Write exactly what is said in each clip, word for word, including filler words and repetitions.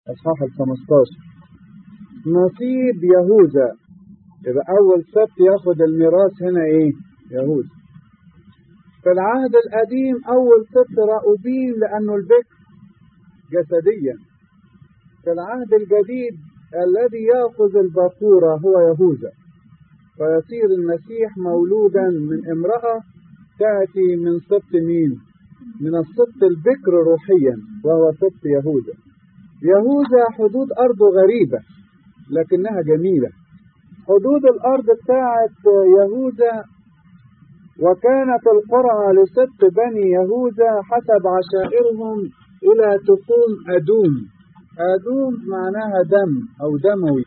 أصحاح الخمستاشر. نصيب يهوذا، يبقى أول سبت ياخد الميراث هنا إيه؟ يهوذا. في العهد القديم أول سبت راؤوبين لأنه البكر جسديا. في العهد الجديد الذي يأخذ البكورة هو يهوذا، فيصير المسيح مولودا من امرأة تأتي من سبط مين؟ من السبط البكر روحيا وهو سبط يهوذا. يهوذا حدود أرضه غريبة لكنها جميلة. حدود الأرض بتاعت يهوذا، وكانت القرى لسبط بني يهوذا حسب عشائرهم إلى تقوم أدوم. أدوم معناها دم أو دموي،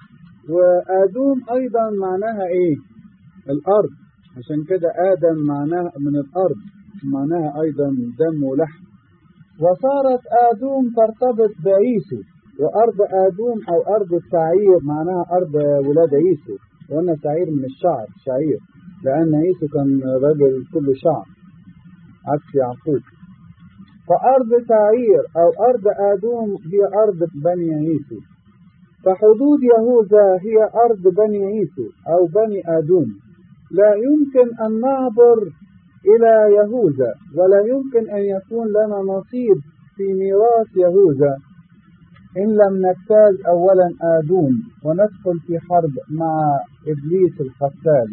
وأدوم أيضا معناها إيه؟ الأرض، عشان كده آدم معناها من الأرض، معناها أيضا دم ولحم. وصارت آدوم ترتبط بعيسو، وأرض آدوم أو أرض السعير معناها أرض ولاد عيسو، وأن سعير من الشعر شعير، لأن عيسو كان رجل كله شعر عكس يعقوب. فأرض سعير أو أرض آدوم هي أرض بني عيسو، فحدود يهوذا هي أرض بني عيسو أو بني آدوم. لا يمكن أن نعبر إلى يهوذا، ولا يمكن أن يكون لنا نصيب في ميراث يهوذا إن لم نجتاز أولا آدوم وندخل في حرب مع إبليس القتال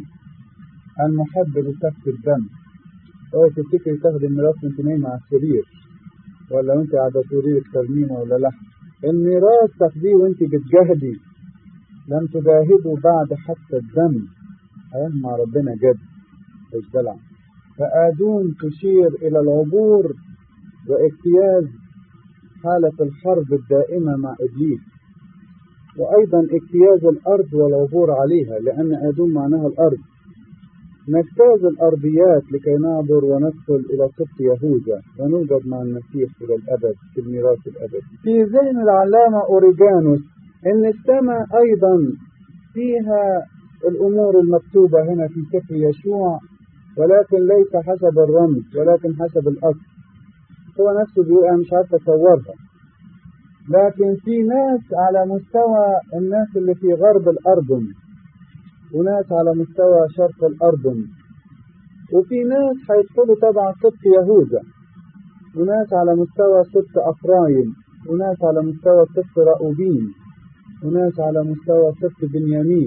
المحب لسفك الدم. أو تفتكري تاخد الميراث وانت نايمة على السرير، ولا وانت قاعدة تقولي ترميمة ولا لا؟ الميراث تاخديه وانت بتجاهدي، لم تجاهدوا بعد حتى الدم. أيام مع ربنا جد مش دلع. فآدوم تشير إلى العبور واجتياز حالة الحرب الدائمة مع إبليس، وأيضا اجتياز الأرض والعبور عليها، لأن آدوم معناها الأرض. نجتاز الأرضيات لكي نعبر وندخل إلى سبط يهوذا ونوجد مع المسيح إلى الأبد في الميراث الأبدي. في ذهن العلامة أوريجانوس إن السماء أيضا فيها الأمور المكتوبة هنا في سفر يشوع، ولكن ليس حسب الرمز ولكن حسب الأصل. هو نفسه بيقول أنا مش عارف أتصورها، لكن في ناس على مستوى الناس اللي في غرب الأردن، وناس على مستوى شرق الأردن، وفي ناس هيدخلوا تبع سبط يهوذا، وناس على مستوى سبط أفرايم، وناس على مستوى سبط راؤوبين، وناس على مستوى سبط بنيامين.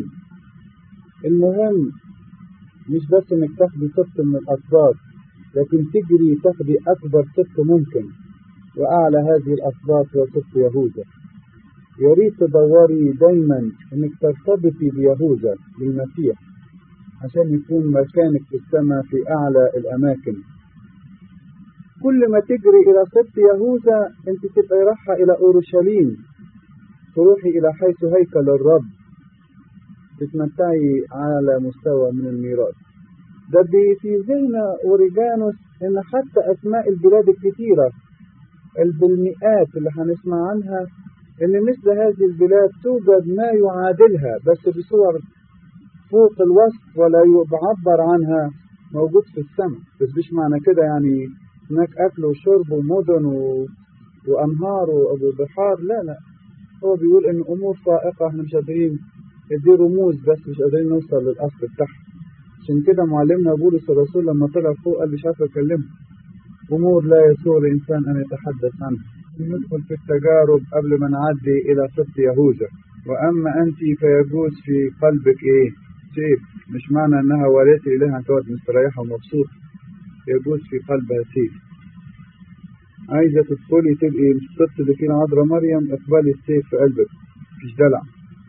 المهم مش بس انك تاخدي سبط من الأسباط، لكن تجري تاخدي أكبر سبط ممكن، وأعلى هذه الأسباط هو سبط يهوذا. يا ريت تدوري دايما انك ترتبطي بيهوذا بالمسيح عشان يكون مكانك في السماء في اعلى الاماكن. كل ما تجري الى سبط يهوذا انت تبقى رايحه الى اورشليم، تروحي الى حيث هيكل الرب، تتمتعي على مستوى من الميراث. ده في ذهن أوريجانوس ان حتى اسماء البلاد الكثيره بالمئات اللي هنسمع عنها، إن مثل هذه البلاد توجد ما يعادلها بس بصور فوق الوصف ولا يعبر عنها موجود في السماء. بس مش معنى كده يعني هناك أكل وشرب ومدن و... وأنهار وبحار، لا لا. هو بيقول إن أمور فائقة احنا مش قادرين، دي رموز بس مش قادرين نوصل للأصل بتاعها. عشان كده معلمنا بولس الرسول لما طلع فوق قال مش عارف أكلمه، أمور لا يسوغ الإنسان أن يتحدث عنها. ندخل في التجارب قبل ما نعدي إلى سبط يهوذا. وأما أنت فيجوز في قلبك إيه؟ سيف. مش معنى أنها والدة إليها تقعد مستريحة ومبسوطة، يجوز في قلبها سيف. عايزة تدخلي تبقي السبط اللي فيه عذراء مريم، اقبلي السيف في قلبك، مفيش دلع.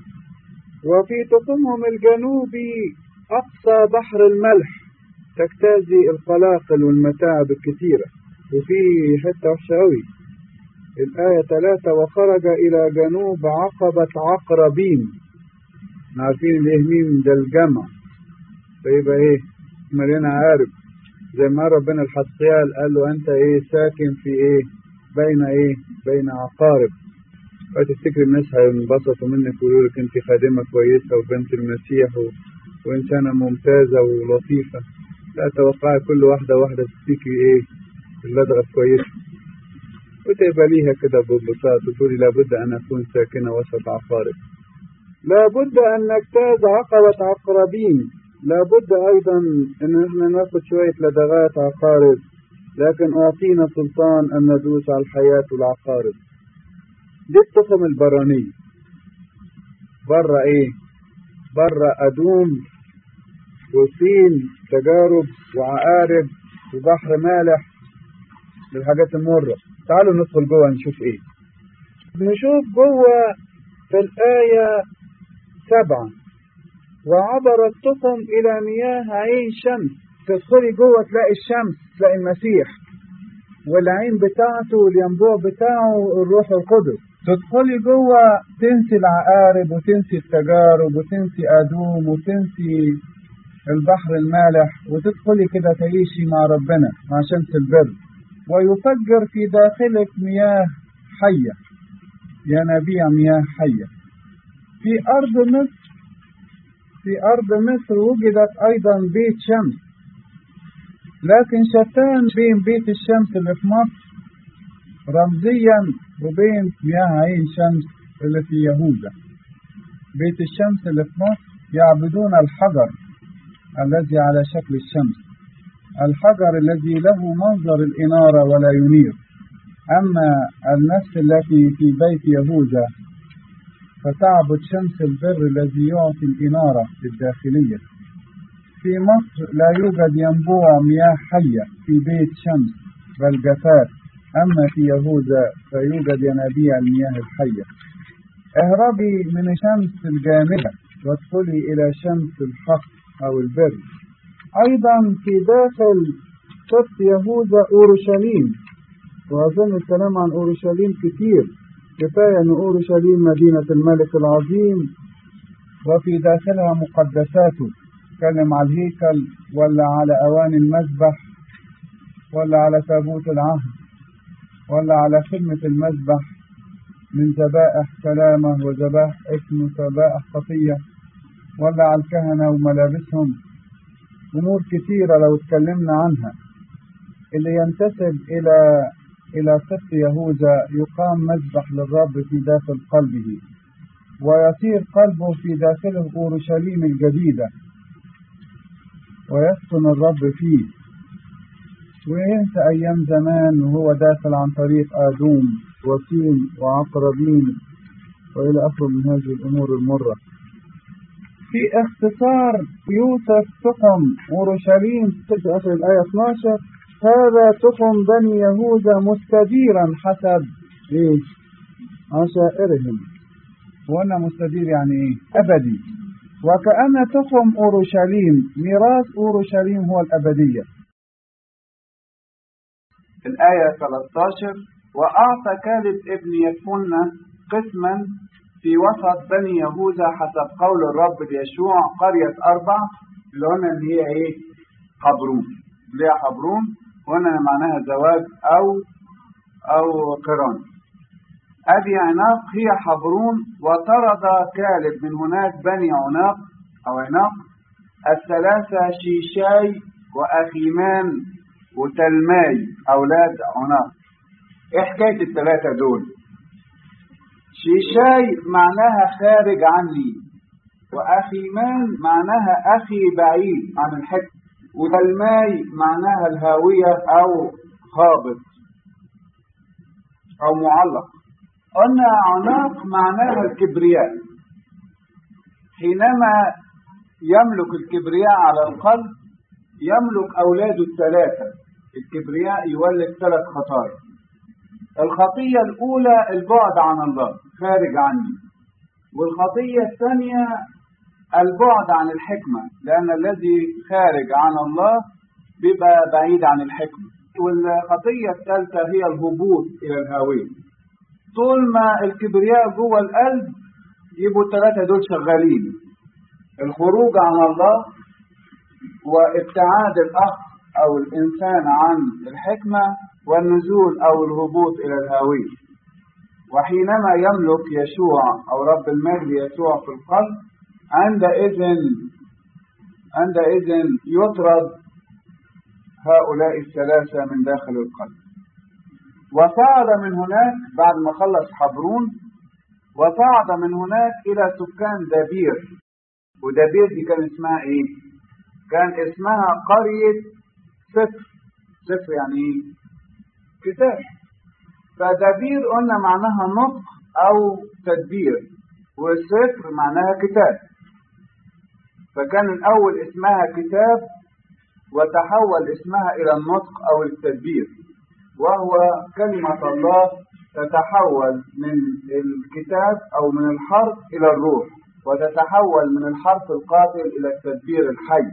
وفي تقومهم الجنوبي أقصى بحر الملح تجتازي القلاقل والمتاعب الكثيرة. وفي حتة وحشة أوي، الآية ثلاثة وخرج إلى جنوب عقبة عقربين. عارفين الإهميم ده الجمع، فيبقى إيه؟ ملينا عارف زي ما ربنا الحسقيال قال له أنت إيه ساكن في إيه؟ بين إيه؟ بين عقارب. فتفتكر الناس هينبسطوا منك ويقولوا لك أنت خادمة كويسة وبنت المسيح و... وإنسانة ممتازة ولطيفة. لا توقعي كل واحدة واحدة تفتكري إيه؟ اللدغة كويسة. وتبقى ليها كده ببساطة تقولي لابد أن أكون ساكنة وسط عقارب، لابد أن نجتاز عقبة عقربين، لابد أيضا أن احنا ناخد شوية لدغات عقارب، لكن أعطينا سلطان أن ندوس على الحياة والعقارب. دي التخم البراني. برا إيه؟ برا أدوم وسين تجارب وعقارب وبحر مالح للحاجات المرة. تعالوا ندخل جوه نشوف إيه. نشوف جوه في الآية سبعة: وعبر التخم إلى مياه عين شمس. تدخلي جوه تلاقي الشمس، تلاقي المسيح والعين بتاعته والينبوع بتاعه الروح القدس. تدخلي جوه تنسي العقارب وتنسي التجارب وتنسي أدوم وتنسي البحر المالح، وتدخلي كده تعيشي مع ربنا مع شمس البر. ويفجر في داخلك مياه حية، ينابيع مياه حية. في أرض مصر في أرض مصر وجدت أيضا بيت شمس، لكن شتان بين بيت الشمس اللي في مصر رمزيا وبين مياه عين شمس اللي في يهوذا. بيت الشمس اللي في مصر يعبدون الحجر الذي على شكل الشمس، الحجر الذي له منظر الإنارة ولا ينير. أما النفس التي في بيت يهوذا فتعبد شمس البر الذي يعطي الإنارة الداخلية. في مصر لا يوجد ينبوع مياه حية في بيت شمس بل جفاف، أما في يهوذا فيوجد ينابيع المياه الحية. اهربي من شمس الجامدة وادخلي إلى شمس الحق أو البر. أيضا في داخل سبط يهوذا أورشليم، وأظن الكلام عن أورشليم كتير، كفاية أن أورشليم مدينة الملك العظيم وفي داخلها مقدساته. تكلم على الهيكل ولا على أواني المذبح ولا على تابوت العهد ولا على خدمة المذبح من ذبائح سلامة وذبائح اسم وذبائح خطية، ولا على الكهنة وملابسهم. أمور كثيرة لو اتكلمنا عنها. اللي ينتسب إلى إلى سبط يهوذا يقام مذبح للرب في داخل قلبه، ويصير قلبه في داخله أورشليم الجديدة، ويسكن الرب فيه، وينسى أيام زمان وهو داخل عن طريق آدوم وسين وعقربين وإلى آخره من هذه الأمور المرة. في اختصار يوسف تخم أورشليم في آخر الآية اثني عشر: هذا تخم بني يهوذا مستديرا حسب إيه؟ عشائرهم. وأنا مستدير يعني إيه؟ أبدي. وكأن تخم أورشليم ميراث أورشليم هو الأبدية. الآية ثلاثة عشر: وأعطى كالب ابن يفنة قسما في وسط بني يهوذا حسب قول الرب ليشوع قرية أربع، اللي هنا اللي هي إيه؟ حبرون. اللي هي حبرون، وهنا معناها زواج أو أو قران. أبي عناق هي حبرون. وطرد كالب من هناك بني عناق أو عناق الثلاثة شيشاي وأخيمان وتلماي أولاد عناق. إيه حكاية الثلاثة دول؟ شيشاي معناها خارج عني، وأخيمان معناها أخي بعيد عن الحكم، وتلماي معناها الهاوية أو خابط أو معلق. قلنا عناق معناها الكبرياء. حينما يملك الكبرياء على القلب يملك أولاده الثلاثة. الكبرياء يولد ثلاث خطايا. الخطية الأولى البعد عن الله، خارج عني. والخطية الثانية البعد عن الحكمة، لأن الذي خارج عن الله بيبقى بعيد عن الحكمة. والخطية الثالثة هي الهبوط إلى الهاوية. طول ما الكبرياء جوه القلب يبقوا الثلاثة دول شغالين: الخروج عن الله، وابتعاد الأخ أو الإنسان عن الحكمة، والنزول أو الهبوط إلى الهاوية. وحينما يملك يشوع أو رب المجد يسوع في القلب، عندئذ عندئذ يطرد هؤلاء الثلاثة من داخل القلب. وصعد من هناك بعد ما خلص حبرون، وصعد من هناك إلى سكان دابير. ودابير دي كان اسمها إيه؟ كان اسمها قرية سفر. سفر يعني إيه؟ كتاب. فدابير قلنا معناها نطق أو تدبير، والسفر معناها كتاب. فكان الأول اسمها كتاب وتحول اسمها إلى النطق أو التدبير، وهو كلمة الله تتحول من الكتاب أو من الحرف إلى الروح، وتتحول من الحرف القاتل إلى التدبير الحي.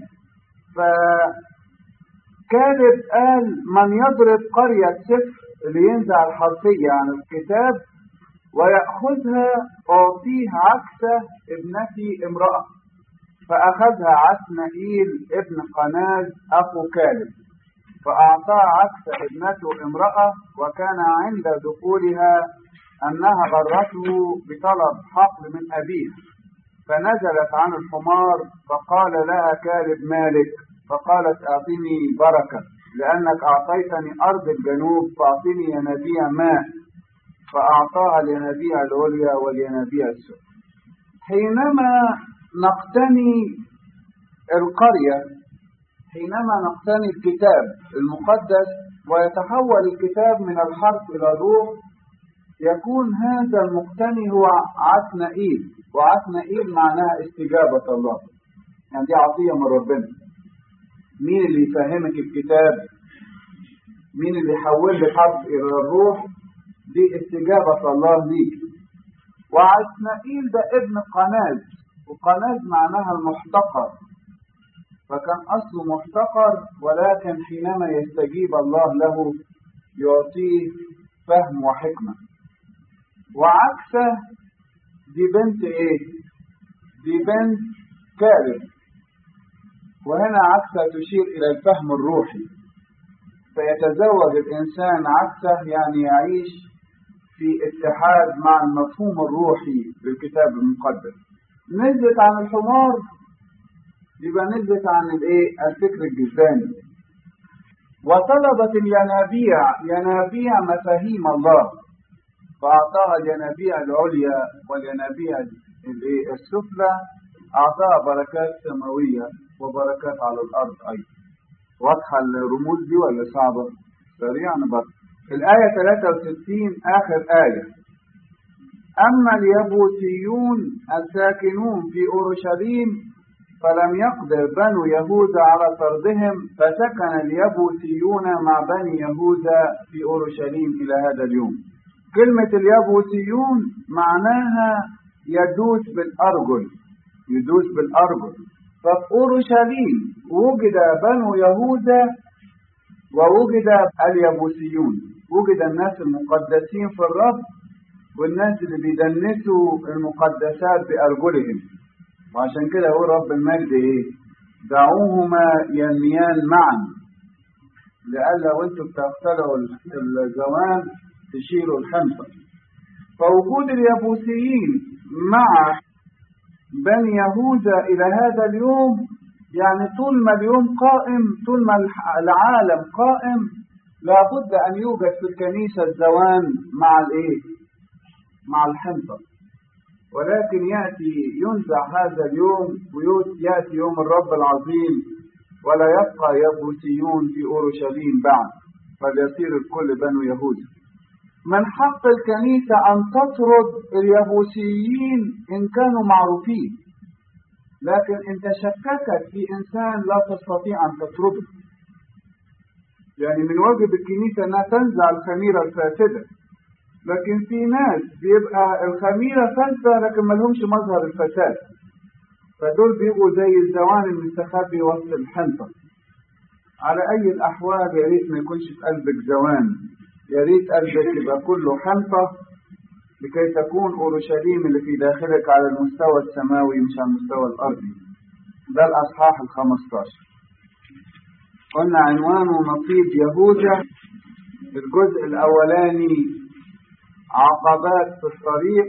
فكالب قال من يضرب قرية سفر اللي ينزع الحرفية عن الكتاب ويأخذها أعطيه عكسة ابنتي امرأة. فأخذها عسنائيل ابن قناز أخو كالب، فأعطى عكس ابنته امرأة، وكان عند دخولها أنها غرته بطلب حقل من أبيه. فنزلت عن الحمار فقال لها كالب مالك، فقالت أعطني بركة لأنك أعطيتني أرض الجنوب، فأعطني ينابيع ماء. فأعطاها لينابيع العليا والينابيع السفلى. حينما نقتني القرية، حينما نقتني الكتاب المقدس ويتحول الكتاب من الحرف إلى الروح، يكون هذا المقتني هو عسنائيل. وعسنائيل معناها استجابة الله، يعني دي عطية من ربنا. مين اللي يفهمك الكتاب؟ مين اللي يحول لك الحرف إلى الروح؟ دي استجابة الله ليك. وعسنائيل ده ابن قناز، وقناز معناها المحتقر، فكان أصله محتقر، ولكن حينما يستجيب الله له يعطيه فهم وحكمة. وعكسة دي بنت ايه؟ دي بنت كالب. وهنا عكسة تشير إلى الفهم الروحي. فيتزوج الإنسان عكسة يعني يعيش في اتحاد مع المفهوم الروحي للكتاب المقدس. نزلت عن الحمار يبقى نزلت عن الايه؟ الفكر الجسداني. وطلبت الينابيع، ينابيع مفاهيم الله، فأعطاها الينابيع العليا والينابيع السفلى، أعطاها بركات سماوية وبركات على الأرض أيضا. واضحة الرموز دي ولا صعبة؟ سريعا بقى. الآية ثلاثة وستين آخر آية: أما اليبوسيون الساكنون في أورشليم فلم يقدر بنو يهوذا على طردهم، فسكن اليبوسيون مع بني يهوذا في أورشليم إلى هذا اليوم. كلمة اليبوسيون معناها يدوس بالأرجل، يدوس بالأرجل. ففي أورشليم وجد بنو يهوذا ووجد اليبوسيون، وجد الناس المقدسين في الرب والناس اللي بيدنسوا المقدسات بأرجلهم. وعشان كده هو رب المجد ايه؟ دعوهما ينميان معا، لألا وانتم بتغسلوا الزوان تشيلوا الحنطة. فوجود اليبوسيين مع بني يهوذا إلى هذا اليوم، يعني طول ما اليوم قائم، طول ما العالم قائم، لابد أن يوجد في الكنيسة الزوان مع الايه؟ مع الحنطة. ولكن يأتي ينزع هذا اليوم ويأتي يوم الرب العظيم، ولا يبقى يبوسيون في أورشليم بعد، فليصير الكل بنو يهوذا. من حق الكنيسة أن تطرد اليبوسيين إن كانوا معروفين، لكن إن تشككت في إنسان لا تستطيع أن تطرده. يعني من واجب الكنيسة أنها تنزع الخميرة الفاسدة، لكن في ناس بيبقى الخميرة فاسدة لكن ما لهمش مظهر الفساد، فدول بيبقوا زي الزوان المستخبي وسط الحنطة. على أي الأحوال يا ريت ما يكونش في قلبك زوان، يا ريت قلبك يبقى كله حنطة، لكي تكون أورشليم اللي في داخلك على المستوى السماوي مش على المستوى الأرضي. ده الأصحاح الخمستاشر. قلنا عنوانه نصيب يهوذا. الجزء الأولاني عقبات في الطريق،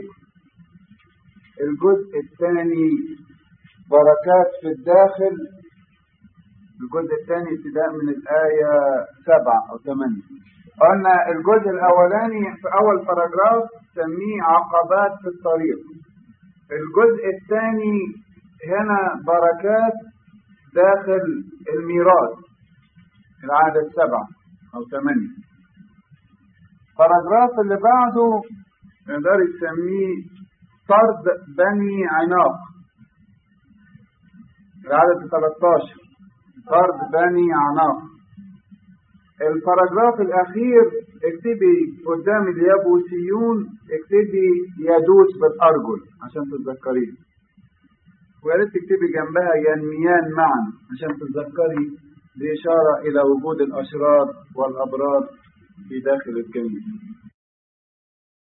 الجزء الثاني بركات في الداخل، الجزء الثاني ابتداء من الآية سبعة أو ثمانية. قلنا الجزء الأولاني في أول باراجراف سميه عقبات في الطريق. الجزء الثاني هنا بركات داخل الميراث، العدد سبعة أو ثمانية. باراجراف اللي بعده نقدر نسميه طرد بني عناق، العدد ثلاثة عشر، طرد بني عناق. الباراجراف الأخير اكتبي قدام اليابوسيون، اكتبي يدوس بالأرجل عشان تتذكريه، ويا ريت تكتبي جنبها ينميان معا عشان تتذكري بإشارة إلى وجود الأشرار والأبرار في داخل الكنيسة.